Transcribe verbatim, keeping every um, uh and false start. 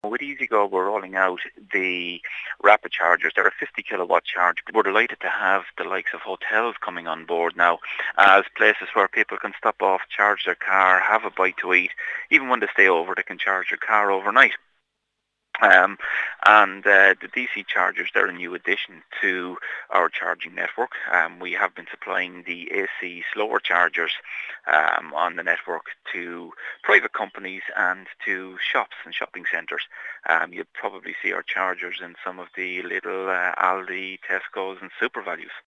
With EasyGo, we're rolling out the rapid chargers. They're a fifty kilowatt charge. We're delighted to have the likes of hotels coming on board now as places where people can stop off, charge their car, have a bite to eat. Even when they stay over, they can charge their car overnight. Um, and uh, the D C chargers, they're a new addition to our charging network. Um, we have been supplying the A C slower chargers um, on the network to private companies and to shops and shopping centres. Um, you'll probably see our chargers in some of the little uh, Aldi, Tesco's and Super Values.